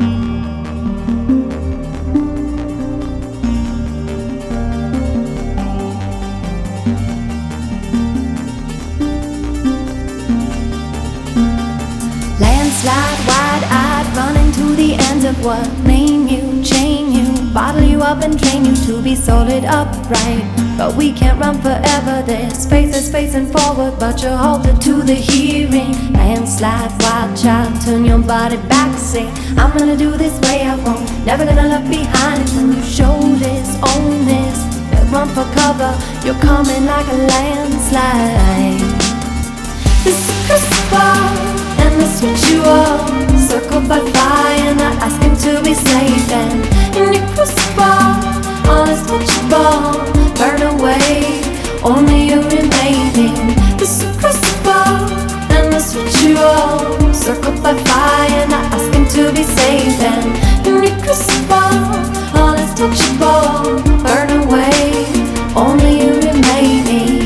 Landslide, wide-eyed, running to the ends of what? Name you, chain you, bottle you up and drain you to be solid upright. But we can't run forever, this faith is facing forward, but you're halted to the hearing. Landslide, wild child, turn your body back, say I'm gonna do this way I won't, never gonna look behind. When you show this, own this, and run for cover, you're coming like a landslide. This is a crucible and this ritual, circled by fire and I ask him to be saved. And in your crucible, all is touchable, burn away, only you remaining. This is a crucible and this ritual, circled by fire and I ask him to be saved. And in your crucible, all is touchable, burn away, only you remaining.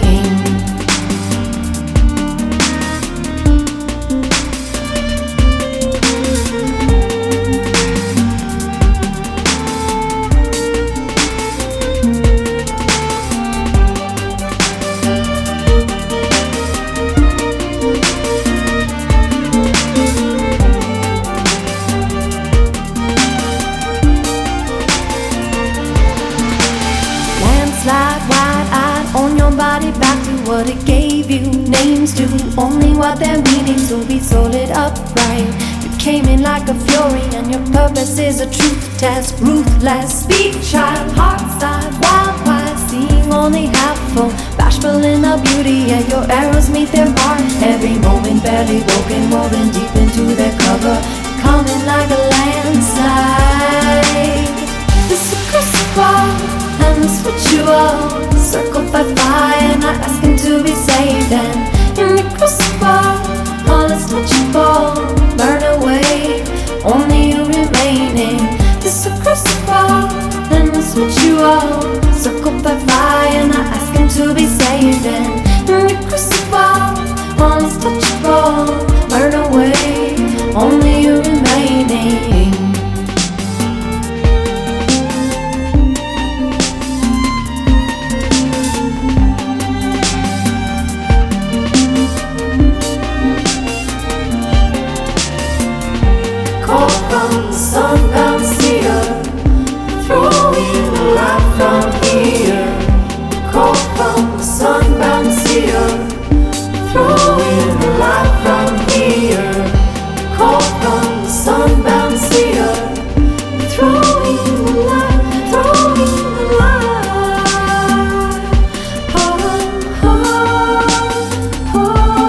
Slide wide-eyed on your body back to what it gave you names to, only what they're meaning to be solid upright. You came in like a fury and your purpose is a truth test, ruthless. Speak child, heart side, wild wide, seeing only half full, bashful in the beauty, yeah, your arrows meet their mark. Every moment barely broken, woven deep into their cover, coming like a landslide. This is a crucible and this ritual, circled by fire and I ask him to be saved. And in the crucible, all is touchable, burn away, only you remaining. This is a crucible and this ritual, circled by fire and I ask him to be saved. And in the crucible, all is touchable, burn away, only you remaining. Sunbound seer, throwing the light from here. Call from the sunbound seer, throwing the light from here. Call from the sunbound seer, throwing the light, throwing the light. Oh, oh, oh,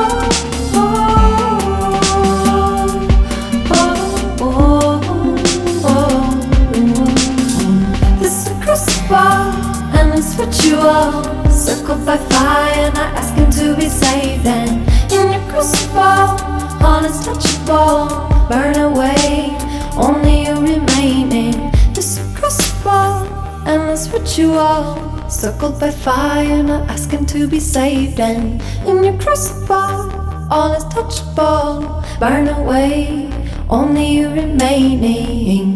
oh, oh, oh. And this ritual, circled by fire and I ask him to be saved. And in your crucible, all is touchable, burn away, only you remaining. This crucible and this ritual, circled by fire and I ask him to be saved. And in your crucible, all is touchable, burn away, only you remaining.